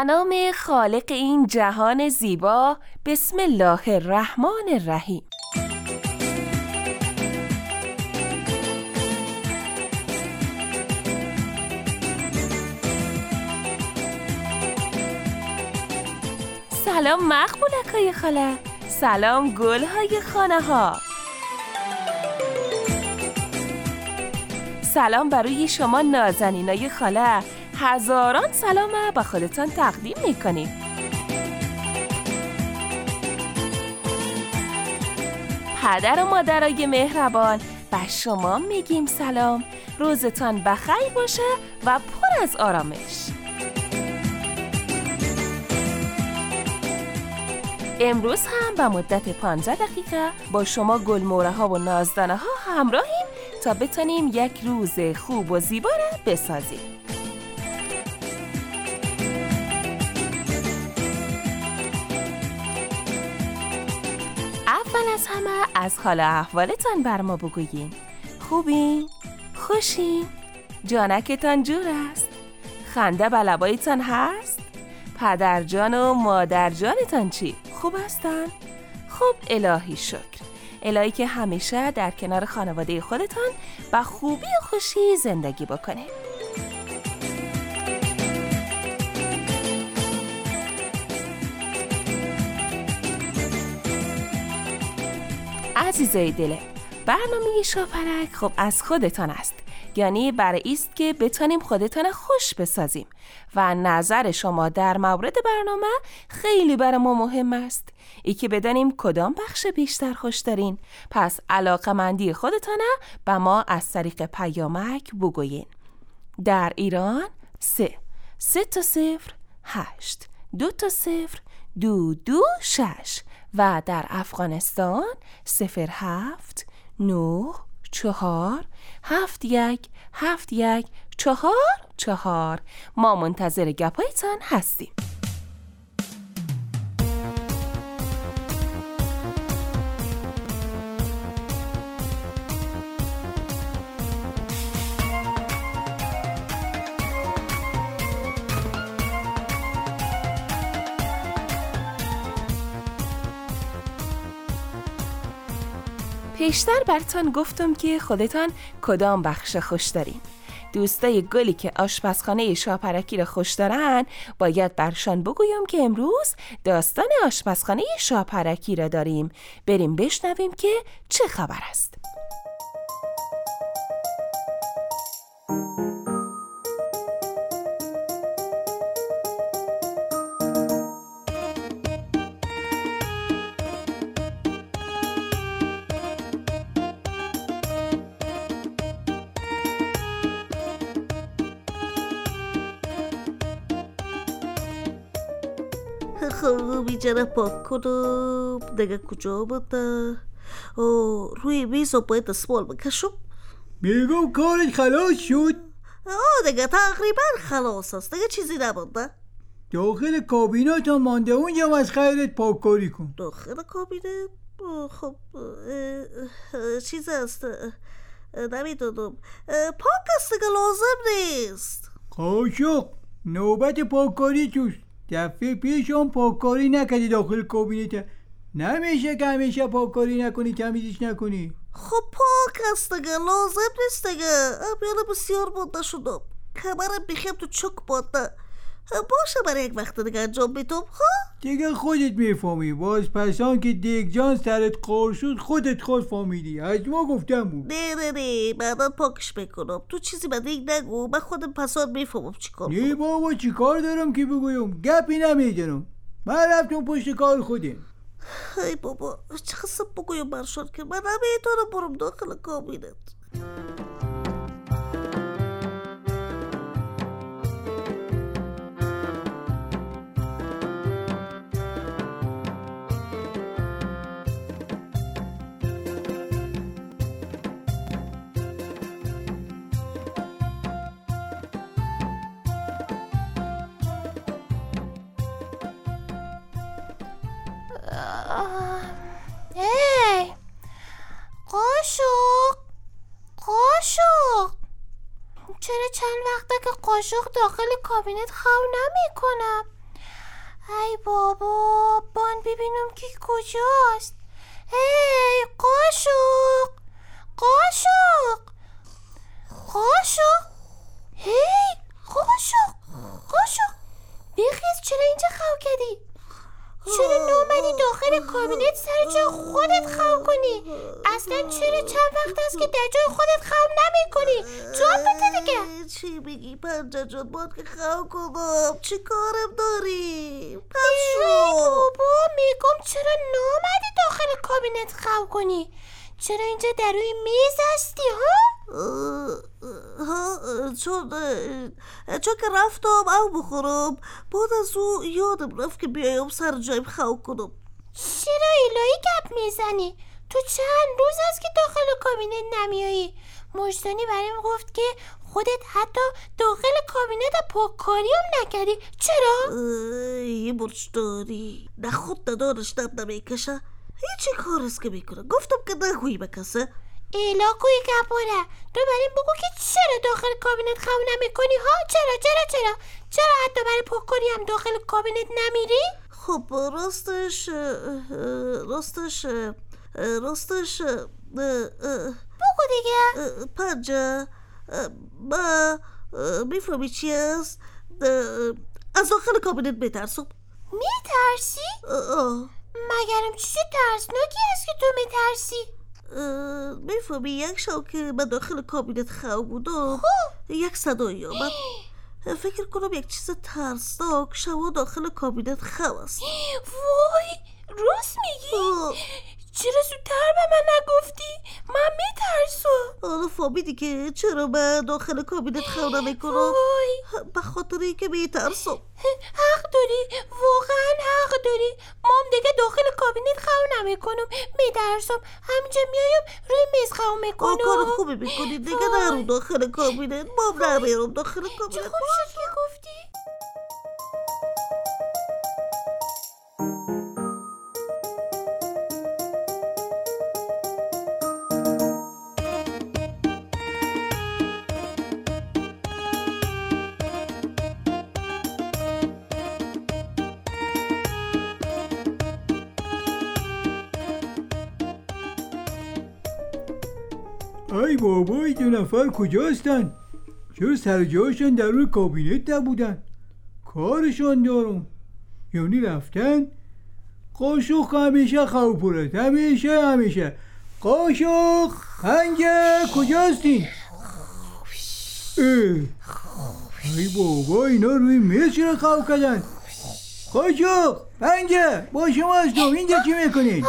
به نام خالق این جهان زیبا، بسم الله الرحمن الرحیم. سلام مقبولکای خاله، سلام گلهای خانه ها، سلام برای شما نازنینای خاله. هزاران سلام به خودتان تقدیم میکنیم. پدر و مادرای مهربان، به شما میگیم سلام. روزتان بخیر باشه و پر از آرامش. امروز هم به مدت 15 دقیقه با شما گلموره ها و نازدانه ها همراهیم تا بتونیم یک روز خوب و زیبا را بسازیم. اول از همه از حال احوالتان بر ما بگویین. خوبین؟ خوشین؟ جانکتان جور است؟ خنده به لبایتان هست؟ پدر جان و مادر جانتان چی؟ خوب هستن؟ خب الهی شکر. الهی که همیشه در کنار خانواده خودتان با خوبی و خوشی زندگی بکنه. عزیزای دلم، برنامه شاپرک خب از خودتان است، یعنی برای است که بتانیم خودتان خوش بسازیم و نظر شما در مورد برنامه خیلی برای ما مهم است. ای که بدانیم کدام بخش بیشتر خوش دارین. پس علاقمندی خودتانه به ما از طریق پیامک بگویین. در ایران 3 تا 0 8 2 تا 0 2 2 6 و در افغانستان 07 9 4 7 1 7 1 4 4. ما منتظر گپایتان هستیم. پیشتر براتون گفتم که خودتان کدام بخش خوش دارین. دوستای گلی که آشپزخانه شاپرکی را خوش دارن باید برشان بگویم که امروز داستان آشپزخانه شاپرکی را داریم. بریم بشنویم که چه خبر است. خب اینجا پاک کنم. دیگه کجا بوده؟ روی میز رو باید دستمال بکشم. میگم کارش خلاص شد. دیگه تقریبا خلاص است. دیگه چیزی نمونده. داخل کابینات هم مانده، اونجا از خیرت پاککاری کن. داخل کابینت؟ خب چیز است، نمیدونم. پاک است دیگه، لازم نیست. قاشق نوبت پاککاری توست. دفعه پیش هم پاککاری نکردی داخل کابینت. نمیشه که همیشه پاککاری نکنی، تمیزش نکنی. خب پاک است دیگه، لازم نیست دیگه. بیانه بسیار مونده شدم، کمرم بخیم تو چک بانده. باشه برای یک وقت دیگه انجام میدم. دیگه خودت میفهمی. باز پسان که دیگ جان سرت قار شد خودت خود فهمیدی. از ما گفتم بود. نه بعدا پاکش میکنم. تو چیزی به دیگ نگو، من خودم پسان میفهمم چی کار نه بابا چی کار دارم که بگویم؟ گپی نمیدارم. من رفتم پشت کار خودم. ای بابا چه خواستم بگویم برشان که من نمیتونم برم داخل کابینت. ای قاشق چرا چند وقته که قاشق داخل کابینت خواب نمی کنم؟ ای بابا، بان ببینم که کجاست. هی قاشق، قاشق، قاشق، هی قاشق، قاشق، بخیز. چرا اینجا خو کردی؟ چرا نومدی داخل کابینت سر جای خودت خو کنی؟ اصلا چرا چند وقت است که در جای خودت خو نمی کنی؟ جواب بده دیگه. چی میگی پنجه جان؟ باید که خو کنم، چی کارم داری؟ پس بابا میگم چرا نومدی داخل کابینت خو کنی؟ چرا اینجا در روی میز هستی چون که رفتم او بخورم، بعد از او یادم رفت که بیایم سر جایم خو کنم. چرا الهی گپ میزنی؟ تو چند روز است که داخل کابینت نمیایی؟ مجدانی برایم گفت که خودت حتی داخل کابینت پاککاری هم نکردی. چرا؟ یه مجدانی نه خود ندارش نم نمیکشه، هیچی کار است که میکنه. گفتم که نگویی به کسه. ایلا کوی کپاره، تو بریم بگو که چرا داخل کابینت خو نمیکنی ها؟ چرا حتی برای پاککاری هم داخل کابینت نمیری؟ خب راستش بگو دیگه. پنجه ما میفهمی چی است؟ از داخل کابینت میترسم. میترسی؟ مگرم چیزی ترسناکی است که تو میترسی؟ میفهمی یک شب که من داخل کابینت خو بودم، یک صدایی آمد. فکر کنم یک چیز ترسناک شبا داخل کابینت خو است. وای راست میگی؟ چرا زودتر به من نگفتی؟ من میترسم. حالا فهمیدی که چرا من داخل کابینت خو نمیکنم؟ به خاطر اینکه میترسم. حق داری، واقعا حق داری. مام دیگه داخل کابینت خو نمیکنم، میترسم. همینجا میایم روی میز خو میکنم. کار خوبی میکنی دیگه. نرو داخل کابینت. مام نمیرم داخل کابینت. چه خوب شد که گفتی. ای بابای، دو نفر کجا هستن؟ چرا سر جایشان در روی کابینت نبودن؟ کارشان دارم. یعنی رفتن؟ قاشق همیشه خو پرد، همیشه. قاشق پنجه کجا هستین؟ ای بابا، اینا روی میز چرا خو کردن؟ قاشق پنجه با شما هستم، اینجا چی میکنید؟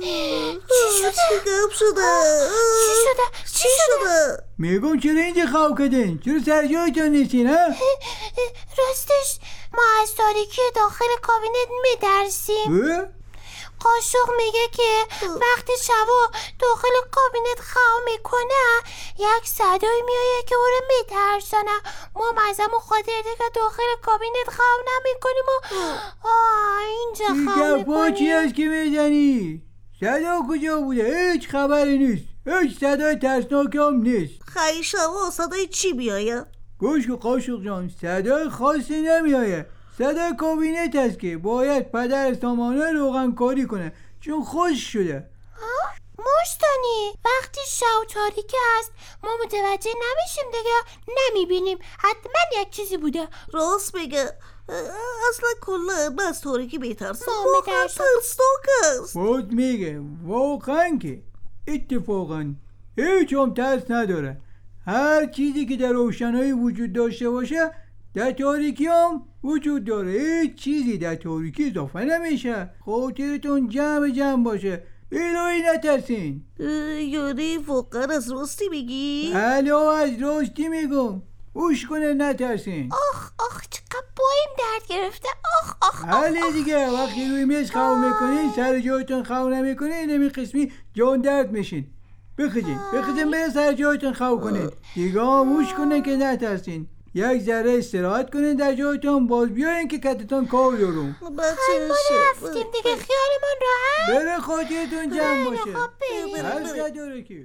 چی شده؟ میگم چرا اینجا خو کردین؟ چرا سر جایتان نیستین ها؟ راستش ما از تاریکی داخل کابینت میترسیم. قاشق میگه که وقتی شبا داخل کابینت خو میکنه یک صدای میایه که او رو میترسانه. ما ازمون خاطر دیگه داخل کابینت خو نمیکنیم و اینجا خو میکنیم. چی هست که میزنی؟ صدا کجا بوده؟ هیچ خبری نیست. هیچ صدای ترسناک هم نیست. خیلی شبا صدای چی میایه؟ گوش کن قاشق جان، صدای خاصی نمیایه. صدای کابینت هست که باید پدر سامانه روغن کاری کنه چون خوش شده. مجدانی وقتی شب تاریک است ما متوجه نمیشیم دیگه، نمیبینیم. حتما یک چیزی بوده. راست میگه. اصلا کلا من از تاریکی میترسم. واقعا ترسناک است. بود میگه واقعا که اتفاقا هیچ هم ترس نداره. هر چیزی که در روشنایی وجود داشته باشه در تاریکی هم وجود داره. هیچ چیزی در تاریکی اضافه نمیشه. خاطرتون جمع باشه. الهی نترسین. یعنی واقعا از راستی میگی؟ بله از راستی میگم. گوش کنه نترسین. آخ چقدر بایم درد گرفته. آخ بله دیگه وقتی روی میز خو میکنین سر جایتون خو نمیکنین نمی قسمی جان درد میشین. بخیزین به سر جایتون خو کنین. دیگه گوش کنه که نترسین. یک ذره استراحت کنین در جایتون، باز بیاین که کتتون کار دارم. ما رفتیم دیگه، خیالمون راحت. بره خاطرتون جمع باشه. هر نداره که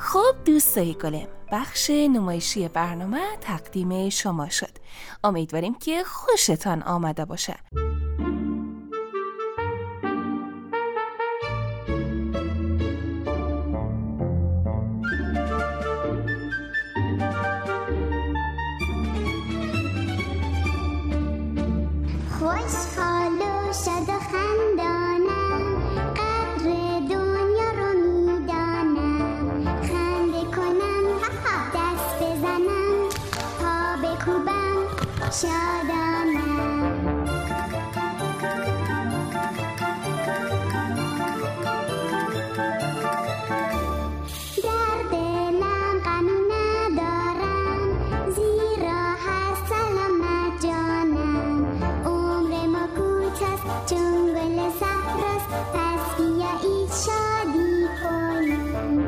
خب دوستای گلم، بخش نمایشی برنامه تقدیم شما شد. امیدواریم که خوشتان آمده باشه. خوشحال و شاد و خندانم، قدر دنیا رو میدانم. خنده کنم، دست بزنم، پا بکوبم، شادانم. در دلم غمی ندارم، زیرا هست سلامت جانم. عمر ما کوتاست چون گل صحراست، پس بیایید شادی کنیم.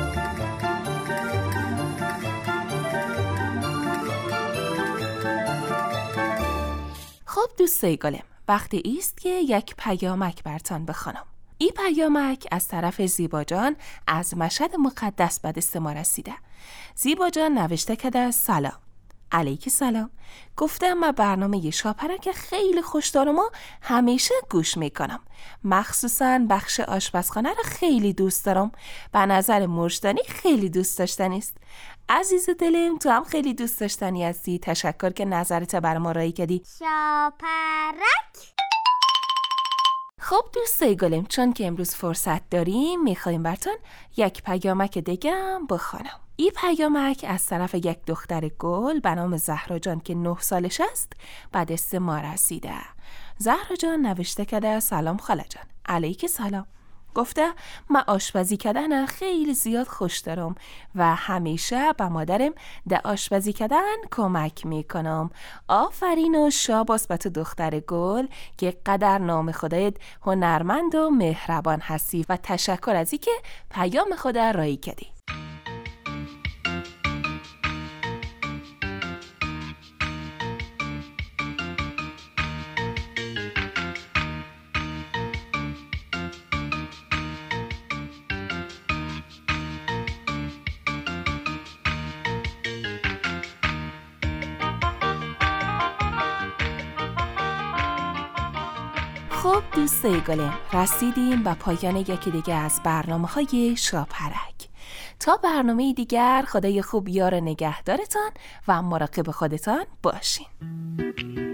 خب دوستای گلم، وقتی ایست که یک پیامک برتان بخوانم. این پیامک از طرف زیبا جان از مشهد مقدس به دست ما رسیده. زیبا جان نوشته کده سلام. علیکی سلام. گفته من برنامه شاپرک خیلی خوش دارم و همیشه گوش میکنم. مخصوصاً بخش آشپزخانه رو خیلی دوست دارم. به نظر مرجدانی خیلی دوست داشتنی است. عزیز دلم، تو هم خیلی دوست داشتنی هستی. تشکر که نظرت بر ما رایی کردی. شاپرک. خب دوستای گلم، چون که امروز فرصت داریم میخوایم براتون یک پیامک دیگه هم بخوانم. این پیامک از طرف یک دختر گل به نام زهرا جان که 9 سالش است به دست ما رسیده. زهرا جان نوشته کرده سلام خاله جان. علیک سلام. گفته من آشپزی کردن خیلی زیاد خوش دارم و همیشه به مادرم در آشپزی کردن کمک میکنم. آفرین و شاباس به تو دختر گل که قدر نام خدایت هنرمند و مهربان هستی و تشکر از این که پیام خود رایی کردی. خب دوستای گلم، رسیدیم به پایان یکی دیگه از برنامه‌های شاپرک. تا برنامه دیگر، خدای خوب یار نگهدارتان و مراقب خودتان باشین.